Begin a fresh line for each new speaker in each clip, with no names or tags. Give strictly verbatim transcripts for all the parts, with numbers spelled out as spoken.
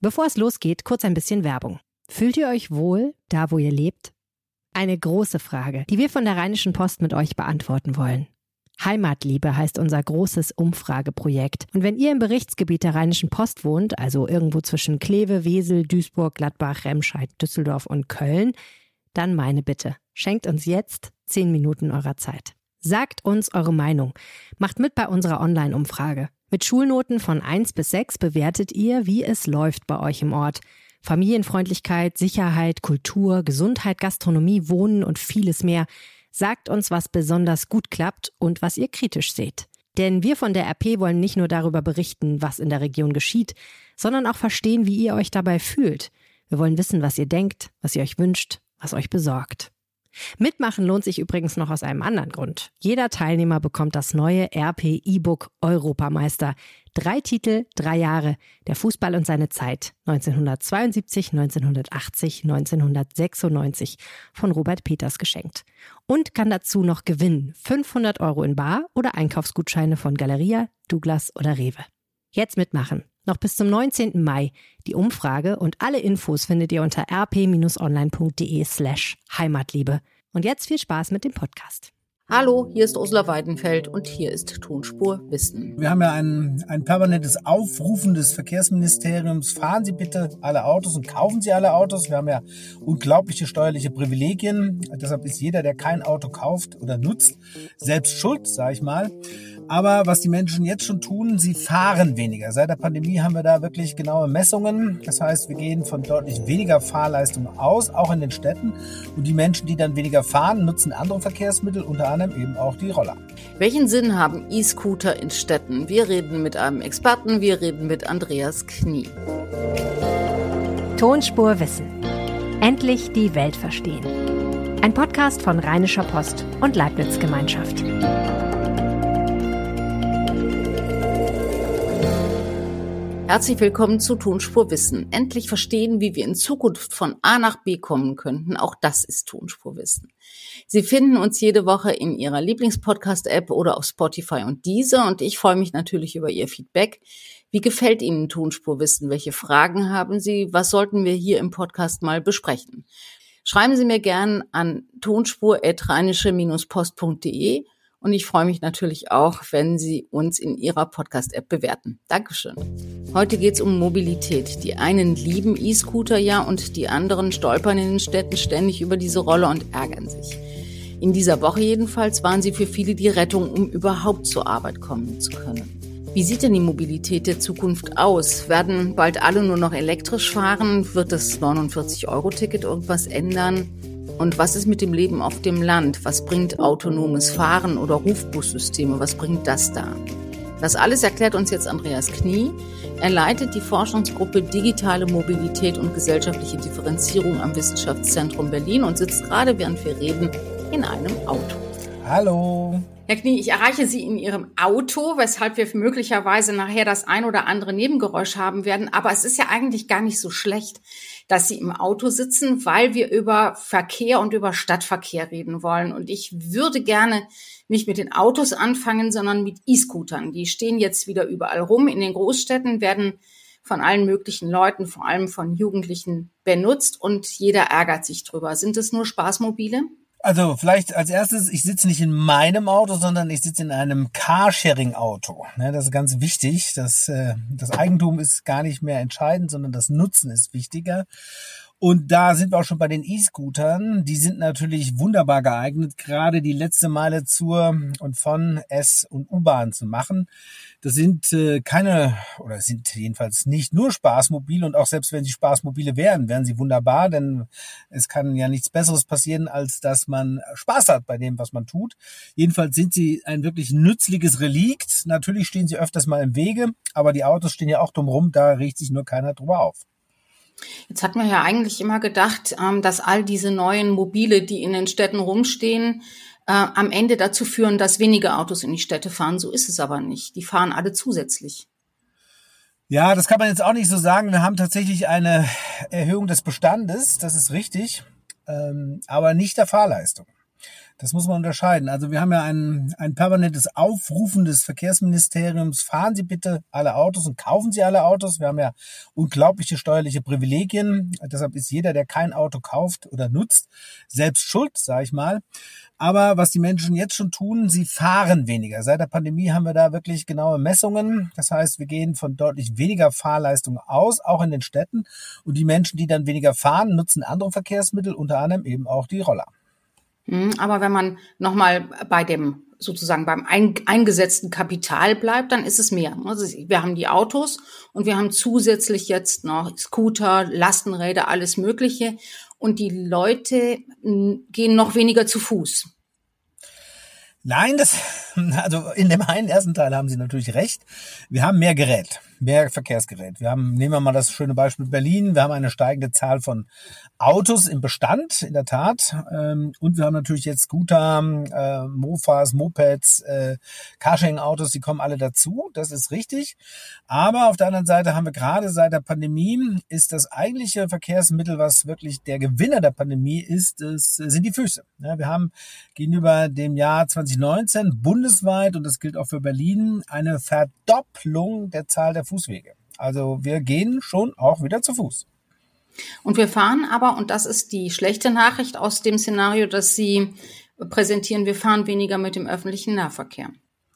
Bevor es losgeht, kurz ein bisschen Werbung. Fühlt ihr euch wohl, da wo ihr lebt? Eine große Frage, die wir von der Rheinischen Post mit euch beantworten wollen. Heimatliebe heißt unser großes Umfrageprojekt. Und wenn ihr im Berichtsgebiet der Rheinischen Post wohnt, also irgendwo zwischen Kleve, Wesel, Duisburg, Gladbach, Remscheid, Düsseldorf und Köln, dann meine Bitte, schenkt uns jetzt zehn Minuten eurer Zeit. Sagt uns eure Meinung. Macht mit bei unserer Online-Umfrage. Mit Schulnoten von eins bis sechs bewertet ihr, wie es läuft bei euch im Ort. Familienfreundlichkeit, Sicherheit, Kultur, Gesundheit, Gastronomie, Wohnen und vieles mehr. Sagt uns, was besonders gut klappt und was ihr kritisch seht. Denn wir von der R P wollen nicht nur darüber berichten, was in der Region geschieht, sondern auch verstehen, wie ihr euch dabei fühlt. Wir wollen wissen, was ihr denkt, was ihr euch wünscht, was euch besorgt. Mitmachen lohnt sich übrigens noch aus einem anderen Grund. Jeder Teilnehmer bekommt das neue R P E-Book Europameister. Drei Titel, drei Jahre. Der Fußball und seine Zeit. neunzehnhundertzweiundsiebzig, neunzehnhundertachtzig, neunzehnhundertsechsundneunzig. Von Robert Peters geschenkt. Und kann dazu noch gewinnen. fünfhundert Euro in Bar oder Einkaufsgutscheine von Galeria, Douglas oder Rewe. Jetzt mitmachen. Noch bis zum neunzehnten Mai. Die Umfrage und alle Infos findet ihr unter rp-online.de slash Heimatliebe. Und jetzt viel Spaß mit dem Podcast.
Hallo, hier ist Ursula Weidenfeld und hier ist Tonspur Wissen.
Wir haben ja ein, ein permanentes Aufrufen des Verkehrsministeriums. Fahren Sie bitte alle Autos und kaufen Sie alle Autos. Wir haben ja unglaubliche steuerliche Privilegien. Deshalb ist jeder, der kein Auto kauft oder nutzt, selbst schuld, sage ich mal. Aber was die Menschen jetzt schon tun, sie fahren weniger. Seit der Pandemie haben wir da wirklich genaue Messungen. Das heißt, wir gehen von deutlich weniger Fahrleistung aus, auch in den Städten. Und die Menschen, die dann weniger fahren, nutzen andere Verkehrsmittel, unter anderem eben auch die Roller.
Welchen Sinn haben E-Scooter in Städten? Wir reden mit einem Experten, wir reden mit Andreas Knie.
Tonspur Wissen. Endlich die Welt verstehen. Ein Podcast von Rheinischer Post und Leibniz Gemeinschaft.
Herzlich willkommen zu Tonspur Wissen. Endlich verstehen, wie wir in Zukunft von A nach B kommen könnten. Auch das ist Tonspur Wissen. Sie finden uns jede Woche in Ihrer Lieblingspodcast-App oder auf Spotify und Deezer. Und ich freue mich natürlich über Ihr Feedback. Wie gefällt Ihnen Tonspur Wissen? Welche Fragen haben Sie? Was sollten wir hier im Podcast mal besprechen? Schreiben Sie mir gern an tonspur at rheinische post punkt de. Und ich freue mich natürlich auch, wenn Sie uns in Ihrer Podcast-App bewerten. Dankeschön. Heute geht es um Mobilität. Die einen lieben E-Scooter ja und die anderen stolpern in den Städten ständig über diese Rolle und ärgern sich. In dieser Woche jedenfalls waren sie für viele die Rettung, um überhaupt zur Arbeit kommen zu können. Wie sieht denn die Mobilität der Zukunft aus? Werden bald alle nur noch elektrisch fahren? Wird das neunundvierzig Euro Ticket irgendwas ändern? Und was ist mit dem Leben auf dem Land? Was bringt autonomes Fahren oder Rufbussysteme? Was bringt das da? Das alles erklärt uns jetzt Andreas Knie. Er leitet die Forschungsgruppe Digitale Mobilität und gesellschaftliche Differenzierung am Wissenschaftszentrum Berlin und sitzt gerade, während wir reden, in einem Auto.
Hallo.
Herr Knie, ich erreiche Sie in Ihrem Auto, weshalb wir möglicherweise nachher das ein oder andere Nebengeräusch haben werden. Aber es ist ja eigentlich gar nicht so schlecht, dass Sie im Auto sitzen, weil wir über Verkehr und über Stadtverkehr reden wollen. Und ich würde gerne nicht mit den Autos anfangen, sondern mit E-Scootern. Die stehen jetzt wieder überall rum. In den Großstädten werden von allen möglichen Leuten, vor allem von Jugendlichen, benutzt und jeder ärgert sich drüber. Sind es nur Spaßmobile?
Also vielleicht als erstes, ich sitze nicht in meinem Auto, sondern ich sitze in einem Carsharing-Auto. Das ist ganz wichtig. Das, das Eigentum ist gar nicht mehr entscheidend, sondern das Nutzen ist wichtiger. Und da sind wir auch schon bei den E-Scootern. Die sind natürlich wunderbar geeignet, gerade die letzte Meile zur und von S- und U-Bahn zu machen. Das sind äh, keine, oder sind jedenfalls nicht nur Spaßmobile. Und auch selbst wenn sie Spaßmobile wären, wären sie wunderbar. Denn es kann ja nichts Besseres passieren, als dass man Spaß hat bei dem, was man tut. Jedenfalls sind sie ein wirklich nützliches Relikt. Natürlich stehen sie öfters mal im Wege, aber die Autos stehen ja auch drum rum. Da regt sich nur keiner drüber auf.
Jetzt hat man ja eigentlich immer gedacht, dass all diese neuen Mobile, die in den Städten rumstehen, am Ende dazu führen, dass weniger Autos in die Städte fahren. So ist es aber nicht. Die fahren alle zusätzlich.
Ja, das kann man jetzt auch nicht so sagen. Wir haben tatsächlich eine Erhöhung des Bestandes, das ist richtig, aber nicht der Fahrleistung. Das muss man unterscheiden. Also wir haben ja ein, ein permanentes Aufrufen des Verkehrsministeriums, fahren Sie bitte alle Autos und kaufen Sie alle Autos. Wir haben ja unglaubliche steuerliche Privilegien. Deshalb ist jeder, der kein Auto kauft oder nutzt, selbst schuld, sage ich mal. Aber was die Menschen jetzt schon tun, sie fahren weniger. Seit der Pandemie haben wir da wirklich genaue Messungen. Das heißt, wir gehen von deutlich weniger Fahrleistung aus, auch in den Städten. Und die Menschen, die dann weniger fahren, nutzen andere Verkehrsmittel, unter anderem eben auch die Roller.
Aber wenn man nochmal bei dem sozusagen beim eingesetzten Kapital bleibt, dann ist es mehr. Also wir haben die Autos und wir haben zusätzlich jetzt noch Scooter, Lastenräder, alles Mögliche. Und die Leute gehen noch weniger zu Fuß.
Nein, das, also in dem einen ersten Teil haben Sie natürlich recht. Wir haben mehr Gerät, mehr Verkehrsgerät. Wir haben, nehmen wir mal das schöne Beispiel Berlin. Wir haben eine steigende Zahl von Autos im Bestand, in der Tat. Und wir haben natürlich jetzt Scooter, äh, Mofas, Mopeds, äh, Carsharing-Autos, die kommen alle dazu. Das ist richtig. Aber auf der anderen Seite haben wir gerade seit der Pandemie, ist das eigentliche Verkehrsmittel, was wirklich der Gewinner der Pandemie ist, das sind die Füße. Ja, wir haben gegenüber dem Jahr zwanzig neunzehn bundesweit, und das gilt auch für Berlin, eine Verdopplung der Zahl der Fußwege. Also wir gehen schon auch wieder zu Fuß.
Und wir fahren aber, und das ist die schlechte Nachricht aus dem Szenario, das Sie präsentieren, wir fahren weniger mit dem öffentlichen Nahverkehr.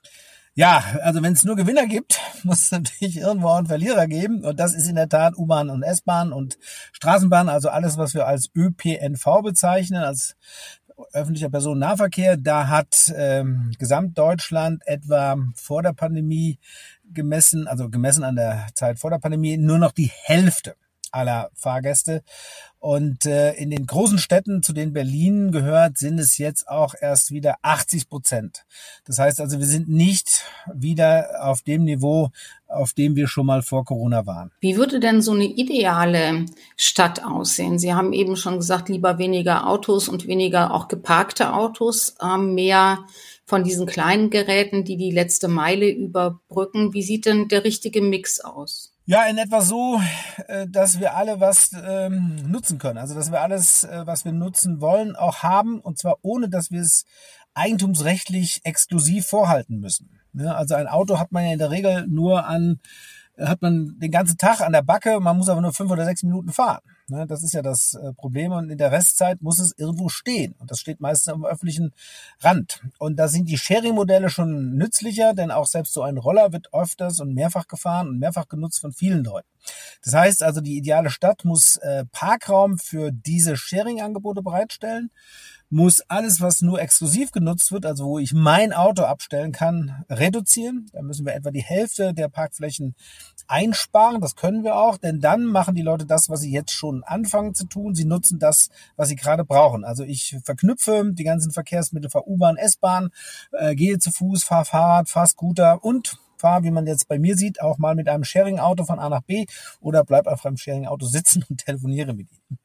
Ja, also wenn es nur Gewinner gibt, muss es natürlich irgendwo auch einen Verlierer geben. Und das ist in der Tat U-Bahn und S-Bahn und Straßenbahn, also alles, was wir als Ö P N V bezeichnen, als öffentlicher Personennahverkehr. Da hat ähm, Gesamtdeutschland etwa vor der Pandemie gemessen, also gemessen an der Zeit vor der Pandemie, nur noch die Hälfte aller Fahrgäste. Und äh, in den großen Städten, zu denen Berlin gehört, sind es jetzt auch erst wieder achtzig Prozent. Das heißt also, wir sind nicht wieder auf dem Niveau, auf dem wir schon mal vor Corona waren.
Wie würde denn so eine ideale Stadt aussehen? Sie haben eben schon gesagt, lieber weniger Autos und weniger auch geparkte Autos, äh, mehr von diesen kleinen Geräten, die die letzte Meile überbrücken. Wie sieht denn der richtige Mix aus?
Ja, in etwa so, dass wir alle was ähm, nutzen können. Also dass wir alles, was wir nutzen wollen, auch haben. Und zwar ohne, dass wir es eigentumsrechtlich exklusiv vorhalten müssen. Ja, also ein Auto hat man ja in der Regel nur an, hat man den ganzen Tag an der Backe. Man muss aber nur fünf oder sechs Minuten fahren. Ne, das ist ja das Problem. Und in der Restzeit muss es irgendwo stehen. Und das steht meistens am öffentlichen Rand. Und da sind die Sharing-Modelle schon nützlicher, denn auch selbst so ein Roller wird öfters und mehrfach gefahren und mehrfach genutzt von vielen Leuten. Das heißt also, die ideale Stadt muss äh, Parkraum für diese Sharing-Angebote bereitstellen, muss alles, was nur exklusiv genutzt wird, also wo ich mein Auto abstellen kann, reduzieren. Da müssen wir etwa die Hälfte der Parkflächen einsparen. Das können wir auch, denn dann machen die Leute das, was sie jetzt schon anfangen zu tun. Sie nutzen das, was sie gerade brauchen. Also ich verknüpfe die ganzen Verkehrsmittel, fahre U-Bahn, S-Bahn, äh, gehe zu Fuß, fahre Fahrrad, fahre Scooter und fahre, wie man jetzt bei mir sieht, auch mal mit einem Sharing-Auto von A nach B oder bleib einfach im Sharing-Auto sitzen und telefoniere mit ihm.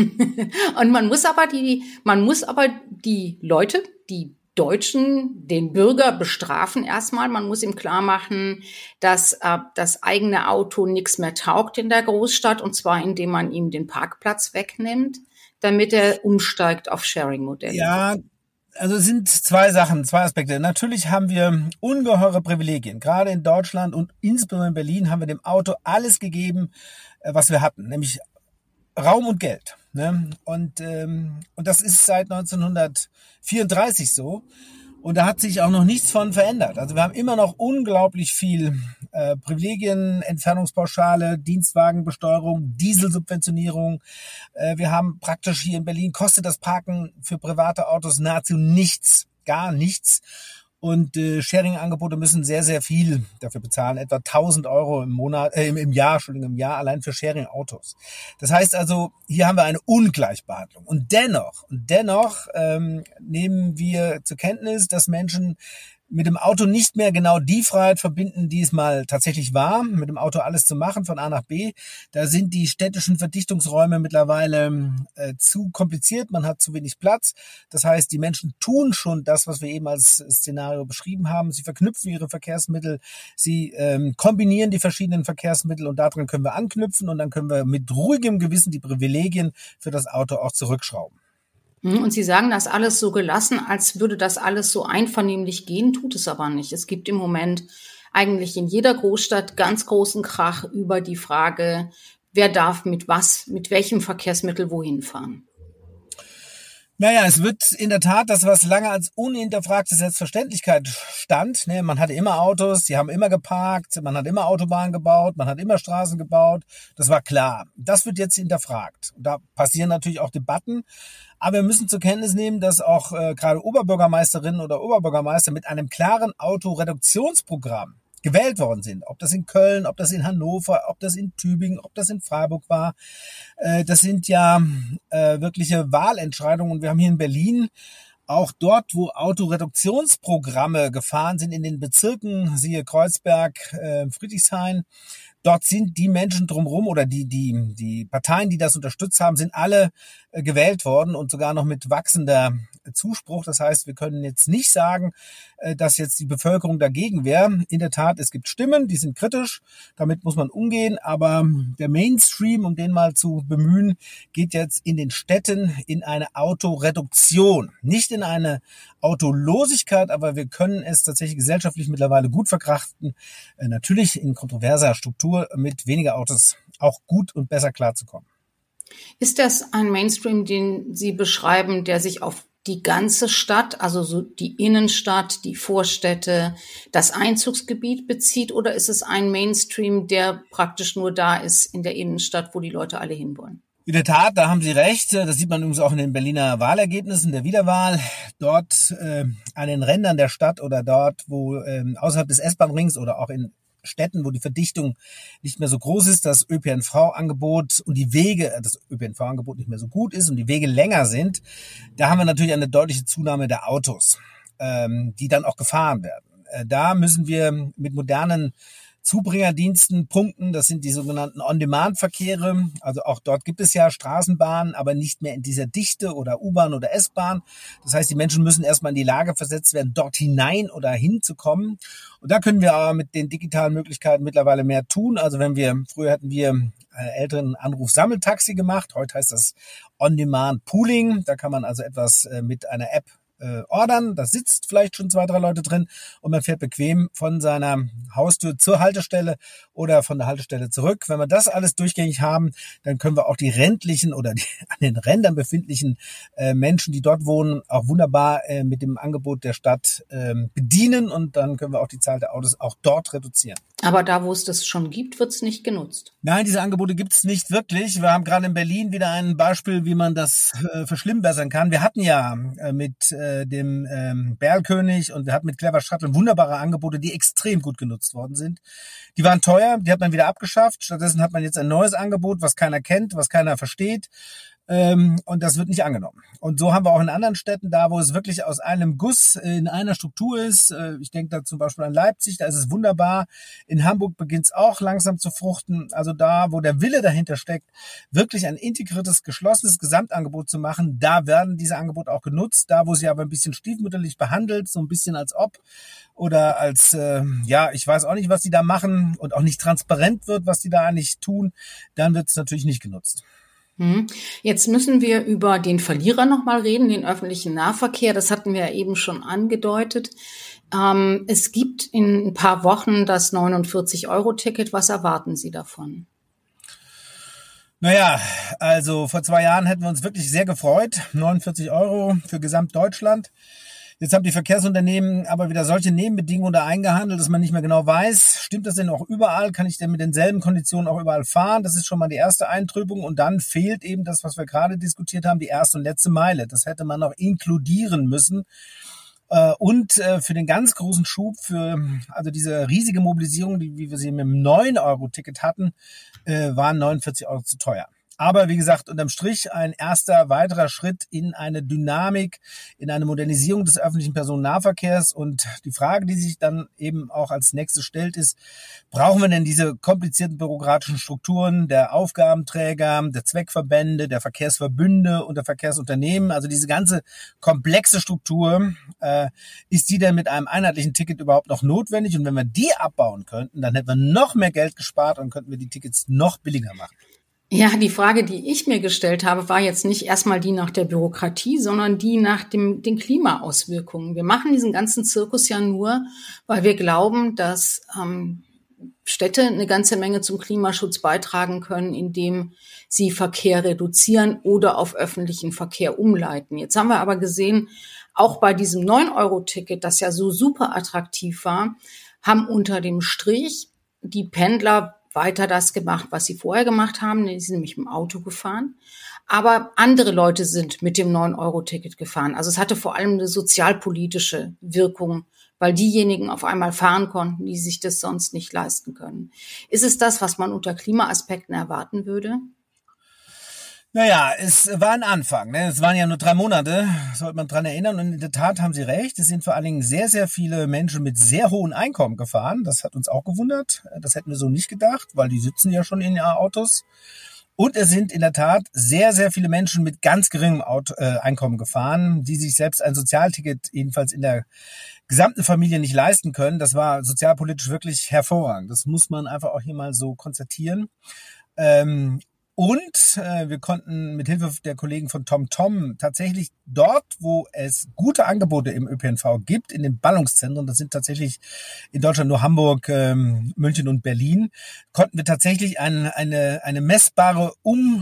Und man muss aber die, man muss aber die Leute, die Deutschen, den Bürger bestrafen erstmal. Man muss ihm klar machen, dass äh, das eigene Auto nichts mehr taugt in der Großstadt, und zwar indem man ihm den Parkplatz wegnimmt, damit er umsteigt auf Sharing-Modelle.
Ja, also es sind zwei Sachen, zwei Aspekte. Natürlich haben wir ungeheure Privilegien. Gerade in Deutschland und insbesondere in Berlin haben wir dem Auto alles gegeben, was wir hatten, nämlich Raum und Geld. Ne? Und, ähm, und das ist seit neunzehnhundertvierunddreißig so. Und da hat sich auch noch nichts von verändert. Also wir haben immer noch unglaublich viel äh, Privilegien, Entfernungspauschale, Dienstwagenbesteuerung, Dieselsubventionierung. Äh, wir haben praktisch hier in Berlin, kostet das Parken für private Autos nahezu nichts, gar nichts. Und äh, Sharing-Angebote müssen sehr, sehr viel dafür bezahlen, etwa tausend Euro im Monat, äh, im Jahr, Entschuldigung, im Jahr allein für Sharing-Autos. Das heißt also, hier haben wir eine Ungleichbehandlung. Und dennoch, und dennoch ähm, nehmen wir zur Kenntnis, dass Menschen mit dem Auto nicht mehr genau die Freiheit verbinden, die es mal tatsächlich war, mit dem Auto alles zu machen von A nach B. Da sind die städtischen Verdichtungsräume mittlerweile äh, zu kompliziert, man hat zu wenig Platz. Das heißt, die Menschen tun schon das, was wir eben als Szenario beschrieben haben. Sie verknüpfen ihre Verkehrsmittel, sie ähm, kombinieren die verschiedenen Verkehrsmittel und daran können wir anknüpfen und dann können wir mit ruhigem Gewissen die Privilegien für das Auto auch zurückschrauben.
Und Sie sagen das alles so gelassen, als würde das alles so einvernehmlich gehen, tut es aber nicht. Es gibt im Moment eigentlich in jeder Großstadt ganz großen Krach über die Frage, wer darf mit was, mit welchem Verkehrsmittel wohin fahren.
Naja, es wird in der Tat das, was lange als unhinterfragte Selbstverständlichkeit stand. Ne, man hatte immer Autos, die haben immer geparkt, man hat immer Autobahnen gebaut, man hat immer Straßen gebaut. Das war klar. Das wird jetzt hinterfragt. Da passieren natürlich auch Debatten. Aber wir müssen zur Kenntnis nehmen, dass auch äh, gerade Oberbürgermeisterinnen oder Oberbürgermeister mit einem klaren Autoreduktionsprogramm gewählt worden sind. Ob das in Köln, ob das in Hannover, ob das in Tübingen, ob das in Freiburg war. Äh, das sind ja äh, wirkliche Wahlentscheidungen. Und wir haben hier in Berlin auch dort, wo Autoreduktionsprogramme gefahren sind in den Bezirken, siehe Kreuzberg, äh, Friedrichshain, dort sind die Menschen drumherum oder die, die, die Parteien, die das unterstützt haben, sind alle äh, gewählt worden und sogar noch mit wachsender Zuspruch. Das heißt, wir können jetzt nicht sagen, äh, dass jetzt die Bevölkerung dagegen wäre. In der Tat, es gibt Stimmen, die sind kritisch. Damit muss man umgehen. Aber der Mainstream, um den mal zu bemühen, geht jetzt in den Städten in eine Autoreduktion. Nicht in eine Autolosigkeit, aber wir können es tatsächlich gesellschaftlich mittlerweile gut verkraften. Äh, natürlich in kontroverser Struktur mit weniger Autos auch gut und besser klarzukommen.
Ist das ein Mainstream, den Sie beschreiben, der sich auf die ganze Stadt, also so die Innenstadt, die Vorstädte, das Einzugsgebiet bezieht, oder ist es ein Mainstream, der praktisch nur da ist in der Innenstadt, wo die Leute alle hinwollen?
In der Tat, da haben Sie recht. Das sieht man übrigens auch in den Berliner Wahlergebnissen der Wiederwahl. Dort äh, an den Rändern der Stadt oder dort, wo äh, außerhalb des S-Bahn-Rings oder auch in Städten, wo die Verdichtung nicht mehr so groß ist, das Ö P N V-Angebot und die Wege, das Ö P N V-Angebot nicht mehr so gut ist und die Wege länger sind, da haben wir natürlich eine deutliche Zunahme der Autos, ähm, die dann auch gefahren werden. Äh, da müssen wir mit modernen Zubringerdiensten punkten. Das sind die sogenannten On-Demand-Verkehre. Also auch dort gibt es ja Straßenbahnen, aber nicht mehr in dieser Dichte oder U-Bahn oder S-Bahn. Das heißt, die Menschen müssen erstmal in die Lage versetzt werden, dort hinein oder hinzukommen. Und da können wir aber mit den digitalen Möglichkeiten mittlerweile mehr tun. Also wenn wir, früher hatten wir äh, älteren Anruf-Sammeltaxi gemacht. Heute heißt das On-Demand-Pooling. Da kann man also etwas äh, mit einer App Äh, ordern, da sitzt vielleicht schon zwei, drei Leute drin und man fährt bequem von seiner Haustür zur Haltestelle oder von der Haltestelle zurück. Wenn wir das alles durchgängig haben, dann können wir auch die ländlichen oder die an den Rändern befindlichen äh, Menschen, die dort wohnen, auch wunderbar äh, mit dem Angebot der Stadt äh, bedienen und dann können wir auch die Zahl der Autos auch dort reduzieren.
Aber da, wo es das schon gibt, wird es nicht genutzt.
Nein, diese Angebote gibt es nicht wirklich. Wir haben gerade in Berlin wieder ein Beispiel, wie man das äh, verschlimmbessern kann. Wir hatten ja äh, mit äh, dem ähm, Berlkönig und wir hatten mit Clever Shuttle wunderbare Angebote, die extrem gut genutzt worden sind. Die waren teuer, die hat man wieder abgeschafft. Stattdessen hat man jetzt ein neues Angebot, was keiner kennt, was keiner versteht. Ähm, und das wird nicht angenommen. Und so haben wir auch in anderen Städten da, wo es wirklich aus einem Guss in einer Struktur ist. Äh, ich denke da zum Beispiel an Leipzig, da ist es wunderbar. In Hamburg beginnt es auch langsam zu fruchten. Also da, wo der Wille dahinter steckt, wirklich ein integriertes, geschlossenes Gesamtangebot zu machen, da werden diese Angebote auch genutzt. Da, wo sie aber ein bisschen stiefmütterlich behandelt, so ein bisschen als ob oder als, äh, ja, ich weiß auch nicht, was die da machen und auch nicht transparent wird, was die da eigentlich tun, dann wird es natürlich nicht genutzt.
Jetzt müssen wir über den Verlierer nochmal reden, den öffentlichen Nahverkehr. Das hatten wir ja eben schon angedeutet. Ähm, es gibt in ein paar Wochen das neunundvierzig Euro Ticket. Was erwarten Sie davon?
Naja, also vor zwei Jahren hätten wir uns wirklich sehr gefreut. neunundvierzig Euro für Gesamtdeutschland. Jetzt haben die Verkehrsunternehmen aber wieder solche Nebenbedingungen da eingehandelt, dass man nicht mehr genau weiß, stimmt das denn auch überall? Kann ich denn mit denselben Konditionen auch überall fahren? Das ist schon mal die erste Eintrübung. Und dann fehlt eben das, was wir gerade diskutiert haben, die erste und letzte Meile. Das hätte man noch inkludieren müssen. Und für den ganz großen Schub, für also diese riesige Mobilisierung, die, wie wir sie mit dem neun Euro Ticket hatten, waren neunundvierzig Euro zu teuer. Aber wie gesagt, unterm Strich ein erster weiterer Schritt in eine Dynamik, in eine Modernisierung des öffentlichen Personennahverkehrs. Und die Frage, die sich dann eben auch als nächstes stellt, ist, brauchen wir denn diese komplizierten bürokratischen Strukturen der Aufgabenträger, der Zweckverbände, der Verkehrsverbünde und der Verkehrsunternehmen? Also diese ganze komplexe Struktur, äh, ist die denn mit einem einheitlichen Ticket überhaupt noch notwendig? Und wenn wir die abbauen könnten, dann hätten wir noch mehr Geld gespart und könnten wir die Tickets noch billiger machen.
Ja, die Frage, die ich mir gestellt habe, war jetzt nicht erstmal die nach der Bürokratie, sondern die nach dem, den Klimaauswirkungen. Wir machen diesen ganzen Zirkus ja nur, weil wir glauben, dass ähm, Städte eine ganze Menge zum Klimaschutz beitragen können, indem sie Verkehr reduzieren oder auf öffentlichen Verkehr umleiten. Jetzt haben wir aber gesehen, auch bei diesem neun Euro Ticket, das ja so super attraktiv war, haben unter dem Strich die Pendler weiter das gemacht, was sie vorher gemacht haben. Die sind nämlich mit dem Auto gefahren. Aber andere Leute sind mit dem neun Euro Ticket gefahren. Also es hatte vor allem eine sozialpolitische Wirkung, weil diejenigen auf einmal fahren konnten, die sich das sonst nicht leisten können. Ist es das, was man unter Klimaaspekten erwarten würde?
Naja, es war ein Anfang. Ne? Es waren ja nur drei Monate, sollte man dran erinnern. Und in der Tat haben Sie recht. Es sind vor allen Dingen sehr, sehr viele Menschen mit sehr hohen Einkommen gefahren. Das hat uns auch gewundert. Das hätten wir so nicht gedacht, weil die sitzen ja schon in ihren Autos. Und es sind in der Tat sehr, sehr viele Menschen mit ganz geringem Auto, äh, Einkommen gefahren, die sich selbst ein Sozialticket jedenfalls in der gesamten Familie nicht leisten können. Das war sozialpolitisch wirklich hervorragend. Das muss man einfach auch hier mal so konstatieren. Ähm, Und äh, wir konnten mit Hilfe der Kollegen von TomTom tatsächlich dort, wo es gute Angebote im Ö P N V gibt, in den Ballungszentren, das sind tatsächlich in Deutschland nur Hamburg, ähm, München und Berlin, konnten wir tatsächlich ein, eine, eine messbare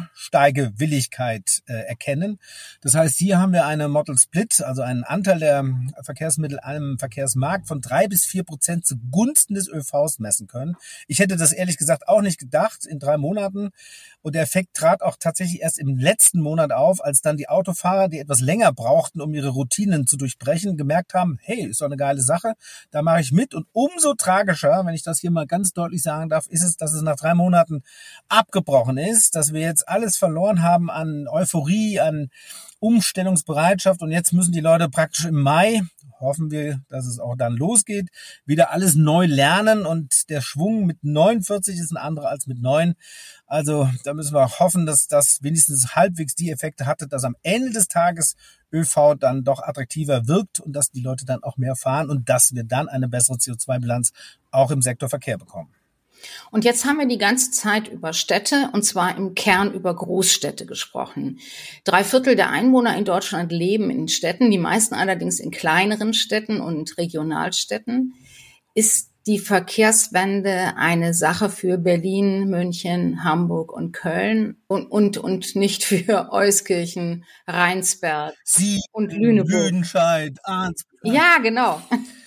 Umsteigewilligkeit äh, erkennen. Das heißt, hier haben wir eine Model Split, also einen Anteil der Verkehrsmittel am Verkehrsmarkt von drei bis vier Prozent zugunsten des Ö Vs messen können. Ich hätte das ehrlich gesagt auch nicht gedacht in drei Monaten. Und der Effekt trat auch tatsächlich erst im letzten Monat auf, als dann die Autofahrer, die etwas länger brauchten, um ihre Routinen zu durchbrechen, gemerkt haben, hey, ist doch eine geile Sache, da mache ich mit. Und umso tragischer, wenn ich das hier mal ganz deutlich sagen darf, ist es, dass es nach drei Monaten abgebrochen ist, dass wir jetzt alles verloren haben an Euphorie, an Umstellungsbereitschaft. Und jetzt müssen die Leute praktisch im Mai, hoffen wir, dass es auch dann losgeht, wieder alles neu lernen. Und der Schwung mit neunundvierzig ist ein anderer als mit neun. Also da müssen wir hoffen, dass das wenigstens halbwegs die Effekte hatte, dass am Ende des Tages Ö V dann doch attraktiver wirkt und dass die Leute dann auch mehr fahren und dass wir dann eine bessere C O zwei Bilanz auch im Sektor Verkehr bekommen.
Und jetzt haben wir die ganze Zeit über Städte, und zwar im Kern über Großstädte gesprochen. Drei Viertel der Einwohner in Deutschland leben in Städten, die meisten allerdings in kleineren Städten und Regionalstädten. Ist die Verkehrswende eine Sache für Berlin, München, Hamburg und Köln und, und, und nicht für Euskirchen, Rheinsberg
Sie
und Lüneburg?
Lüdenscheid, Arnsberg.
Ja, genau.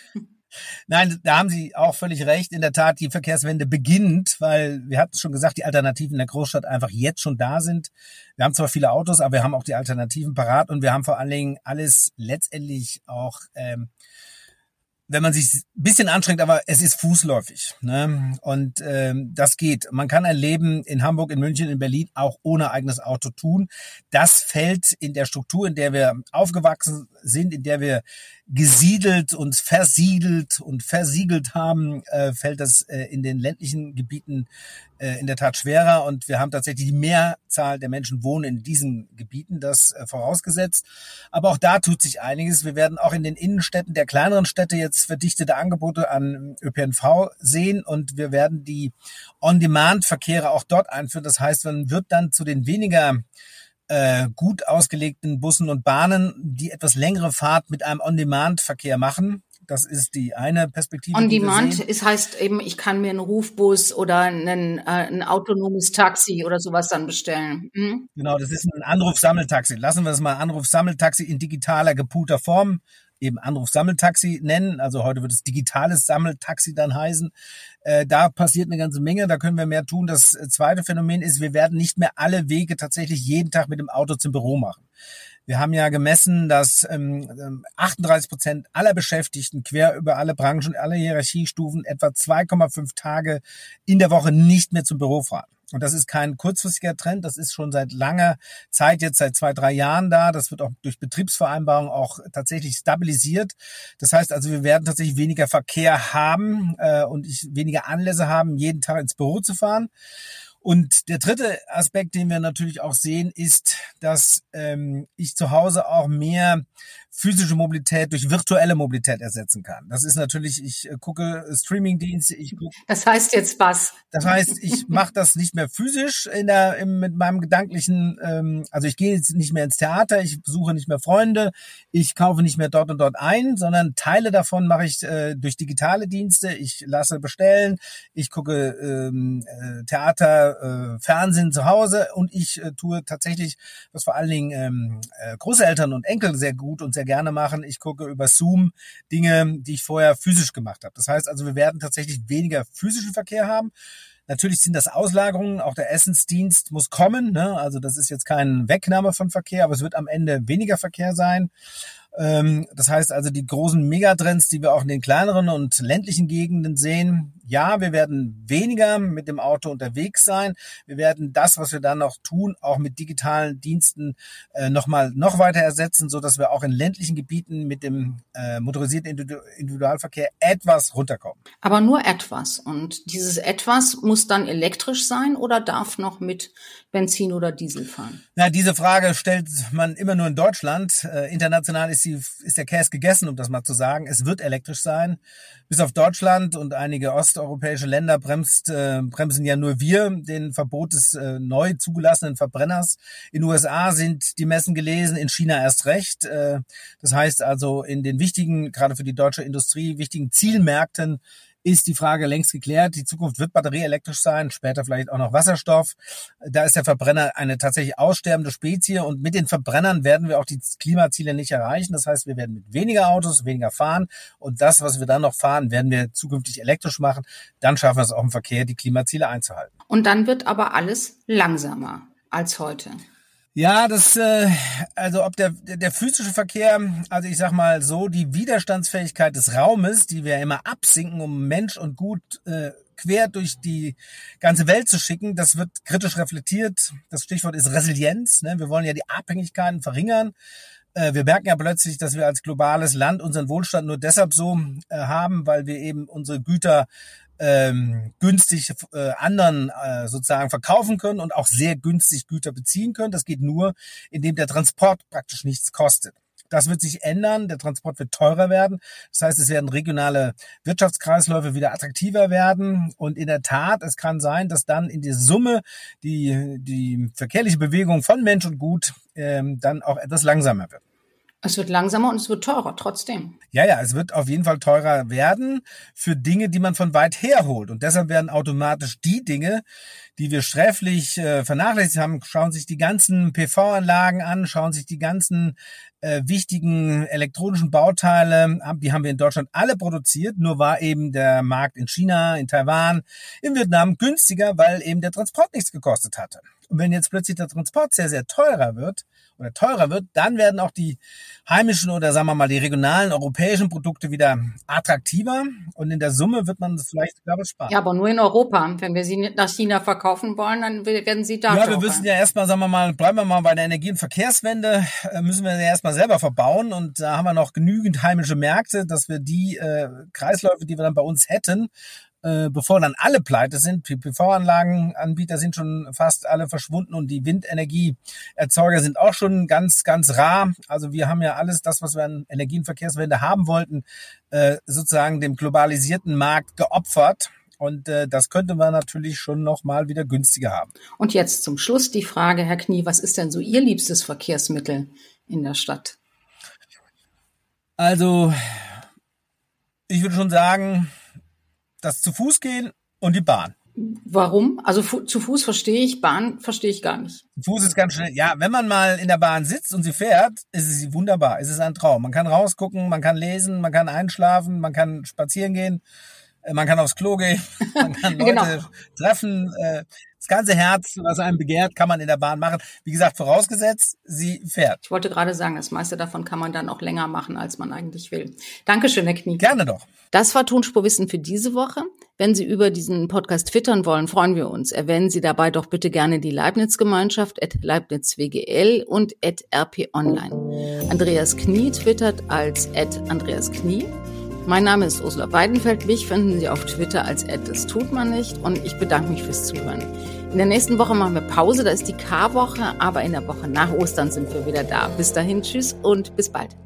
Nein, da haben Sie auch völlig recht. In der Tat, die Verkehrswende beginnt, weil wir hatten schon gesagt, die Alternativen in der Großstadt einfach jetzt schon da sind. Wir haben zwar viele Autos, aber wir haben auch die Alternativen parat und wir haben vor allen Dingen alles letztendlich auch, ähm, wenn man sich ein bisschen anstrengt, aber es ist fußläufig, ne? Und ähm, das geht. Man kann ein Leben in Hamburg, in München, in Berlin auch ohne eigenes Auto tun. Das fällt in der Struktur, in der wir aufgewachsen sind, in der wir gesiedelt und versiedelt und versiegelt haben, äh, fällt das äh, in den ländlichen Gebieten äh, in der Tat schwerer. Und wir haben tatsächlich die Mehrzahl der Menschen wohnen in diesen Gebieten, das äh, vorausgesetzt. Aber auch da tut sich einiges. Wir werden auch in den Innenstädten der kleineren Städte jetzt verdichtete Angebote an Ö P N V sehen und wir werden die On-Demand-Verkehre auch dort einführen. Das heißt, man wird dann zu den weniger äh, gut ausgelegten Bussen und Bahnen die etwas längere Fahrt mit einem On-Demand-Verkehr machen. Das ist die eine Perspektive.
On Demand, es heißt eben, ich kann mir einen Rufbus oder einen, äh, ein autonomes Taxi oder sowas dann bestellen. Mhm.
Genau, das ist ein Anruf-Sammeltaxi. Lassen wir es mal Anruf-Sammeltaxi in digitaler, gepoolter Form, eben Anruf-Sammeltaxi nennen. Also heute wird es digitales Sammeltaxi dann heißen. Äh, da passiert eine ganze Menge, da können wir mehr tun. Das zweite Phänomen ist, wir werden nicht mehr alle Wege tatsächlich jeden Tag mit dem Auto zum Büro machen. Wir haben ja gemessen, dass ähm, achtunddreißig Prozent aller Beschäftigten quer über alle Branchen, alle Hierarchiestufen etwa zwei Komma fünf Tage in der Woche nicht mehr zum Büro fahren. Und das ist kein kurzfristiger Trend, das ist schon seit langer Zeit, jetzt seit zwei, drei Jahren da. Das wird auch durch Betriebsvereinbarungen auch tatsächlich stabilisiert. Das heißt also, wir werden tatsächlich weniger Verkehr haben äh, und ich weniger Anlässe haben, jeden Tag ins Büro zu fahren. Und der dritte Aspekt, den wir natürlich auch sehen, ist, dass ähm, ich zu Hause auch mehr physische Mobilität durch virtuelle Mobilität ersetzen kann. Das ist natürlich, ich gucke Streamingdienste, ich gucke.
Das heißt jetzt was?
Das heißt, ich mache das nicht mehr physisch in der im, mit meinem gedanklichen, ähm, also ich gehe jetzt nicht mehr ins Theater, ich besuche nicht mehr Freunde, ich kaufe nicht mehr dort und dort ein, sondern Teile davon mache ich äh, durch digitale Dienste. Ich lasse bestellen, ich gucke ähm, äh, Theater, äh, Fernsehen zu Hause und ich äh, tue tatsächlich, was vor allen Dingen ähm, äh, Großeltern und Enkel sehr gut und sehr gerne machen. Ich gucke über Zoom Dinge, die ich vorher physisch gemacht habe. Das heißt also, wir werden tatsächlich weniger physischen Verkehr haben. Natürlich sind das Auslagerungen, auch der Essensdienst muss kommen, ne? Also das ist jetzt keine Wegnahme von Verkehr, aber es wird am Ende weniger Verkehr sein. Das heißt also, die großen Megatrends, die wir auch in den kleineren und ländlichen Gegenden sehen, ja, wir werden weniger mit dem Auto unterwegs sein. Wir werden das, was wir dann noch tun, auch mit digitalen Diensten äh, nochmal noch weiter ersetzen, so dass wir auch in ländlichen Gebieten mit dem äh, motorisierten Individualverkehr etwas runterkommen.
Aber nur etwas. Und dieses etwas muss dann elektrisch sein oder darf noch mit Benzin oder Diesel fahren?
Na, diese Frage stellt man immer nur in Deutschland. Äh, international ist, die, ist der Käse gegessen, um das mal zu sagen. Es wird elektrisch sein. Bis auf Deutschland und einige osteuropäische Länder bremst, äh, bremsen ja nur wir den Verbot des äh, neu zugelassenen Verbrenners. In den U S A sind die Messen gelesen, in China erst recht. Äh, das heißt also, in den wichtigen, gerade für die deutsche Industrie, wichtigen Zielmärkten ist die Frage längst geklärt. Die Zukunft wird batterieelektrisch sein, später vielleicht auch noch Wasserstoff. Da ist der Verbrenner eine tatsächlich aussterbende Spezie und mit den Verbrennern werden wir auch die Klimaziele nicht erreichen. Das heißt, wir werden mit weniger Autos, weniger fahren und das, was wir dann noch fahren, werden wir zukünftig elektrisch machen. Dann schaffen wir es auch im Verkehr, die Klimaziele einzuhalten.
Und dann wird aber alles langsamer als heute.
Ja, das, äh, also ob der der physische Verkehr, also ich sag mal so, die Widerstandsfähigkeit des Raumes, die wir immer absinken, um Mensch und Gut äh, quer durch die ganze Welt zu schicken, das wird kritisch reflektiert. Das Stichwort ist Resilienz. Ne? Wir wollen ja die Abhängigkeiten verringern. Äh, wir merken ja plötzlich, dass wir als globales Land unseren Wohlstand nur deshalb so äh, haben, weil wir eben unsere Güter Ähm, günstig äh, anderen äh, sozusagen verkaufen können und auch sehr günstig Güter beziehen können. Das geht nur, indem der Transport praktisch nichts kostet. Das wird sich ändern, der Transport wird teurer werden. Das heißt, es werden regionale Wirtschaftskreisläufe wieder attraktiver werden. Und in der Tat, es kann sein, dass dann in der Summe die, die verkehrliche Bewegung von Mensch und Gut ähm, dann auch etwas langsamer wird.
Es wird langsamer und es wird teurer, trotzdem.
Ja, ja, es wird auf jeden Fall teurer werden für Dinge, die man von weit her holt. Und deshalb werden automatisch die Dinge, die wir sträflich äh, vernachlässigt haben, schauen sich die ganzen P V-Anlagen an, schauen sich die ganzen äh, wichtigen elektronischen Bauteile an. Die haben wir in Deutschland alle produziert. Nur war eben der Markt in China, in Taiwan, in Vietnam günstiger, weil eben der Transport nichts gekostet hatte. Und wenn jetzt plötzlich der Transport sehr, sehr teurer wird oder teurer wird, dann werden auch die heimischen oder sagen wir mal die regionalen europäischen Produkte wieder attraktiver und in der Summe wird man das vielleicht sogar sparen.
Ja, aber nur in Europa. Wenn wir sie nach China verkaufen wollen, dann werden sie da.
Ja, wir müssen ja erstmal, sagen wir mal, bleiben wir mal bei der Energie- und Verkehrswende, müssen wir ja erstmal selber verbauen und da haben wir noch genügend heimische Märkte, dass wir die äh, Kreisläufe, die wir dann bei uns hätten, bevor dann alle pleite sind, P V-Anlagenanbieter sind schon fast alle verschwunden und die Windenergieerzeuger sind auch schon ganz, ganz rar. Also wir haben ja alles das, was wir an Energie- und Verkehrswende haben wollten, sozusagen dem globalisierten Markt geopfert. Und das könnte man natürlich schon noch mal wieder günstiger haben.
Und jetzt zum Schluss die Frage, Herr Knie, was ist denn so Ihr liebstes Verkehrsmittel in der Stadt?
Also ich würde schon sagen, das zu Fuß gehen und die Bahn.
Warum? Also fu- zu Fuß verstehe ich, Bahn verstehe ich gar nicht.
Fuß ist ganz schnell. Ja, wenn man mal in der Bahn sitzt und sie fährt, ist es wunderbar. Es ist ein Traum. Man kann rausgucken, man kann lesen, man kann einschlafen, man kann spazieren gehen, man kann aufs Klo gehen, man kann Leute genau. treffen. Das ganze Herz, was einem begehrt, kann man in der Bahn machen. Wie gesagt, vorausgesetzt, sie fährt.
Ich wollte gerade sagen, das meiste davon kann man dann auch länger machen, als man eigentlich will. Dankeschön, Herr Knie.
Gerne doch.
Das war Tonspurwissen für diese Woche. Wenn Sie über diesen Podcast twittern wollen, freuen wir uns. Erwähnen Sie dabei doch bitte gerne die Leibniz-Gemeinschaft at Leibniz W G L und at R P Online. Andreas Knie twittert als at Andreas Knie. Mein Name ist Ursula Weidenfeld. Mich finden Sie auf Twitter als at das tut man nicht und ich bedanke mich fürs Zuhören. In der nächsten Woche machen wir Pause, da ist die Karwoche, aber in der Woche nach Ostern sind wir wieder da. Bis dahin, tschüss und bis bald.